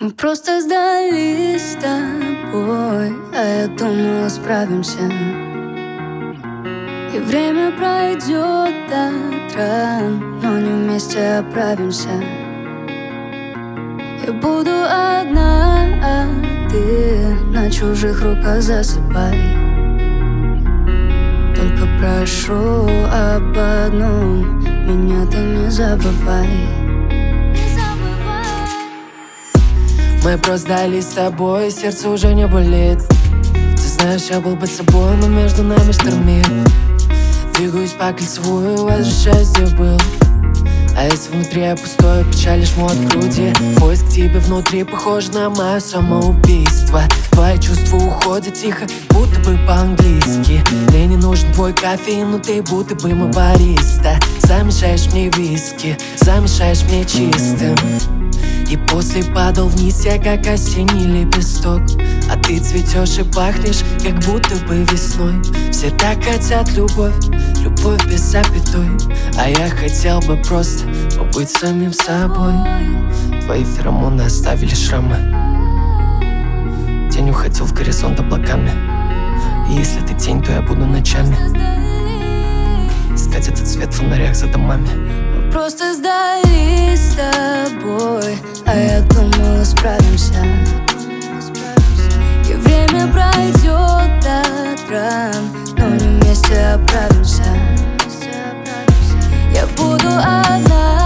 Мы просто сдались с тобой, а я думала, справимся. И время пройдет до ран, но не вместе оправимся. Я буду одна, а ты на чужих руках засыпай. Только прошу об одном, меня ты не забывай. Мы просто сдались с тобой, сердце уже не болит. Ты знаешь, я был бы собой, но между нами штормит. Двигаюсь по кольцевую, возвращаюсь, где был. А если внутри я пустой, печаль лишь мой от груди. Поиск тебе внутри похож на мое самоубийство. Твои чувства уходят тихо, будто бы по-английски. Мне не нужен твой кофеин, но ты будто бы мой бариста. Замешаешь мне виски, замешаешь мне чистым. И после падал вниз я, как осенний лепесток. А ты цветешь и пахнешь, как будто бы весной. Все так хотят любовь, любовь без запятой. А я хотел бы просто побыть самим собой. Твои феромоны оставили шрамы. Тень уходил в горизонт облаками. И если ты тень, то я буду ночами искать этот свет в фонарях за домами. Мы просто сдались с тобой, а я думала, справимся. И время пройдет до ран, но не вместе оправимся. Я буду одна,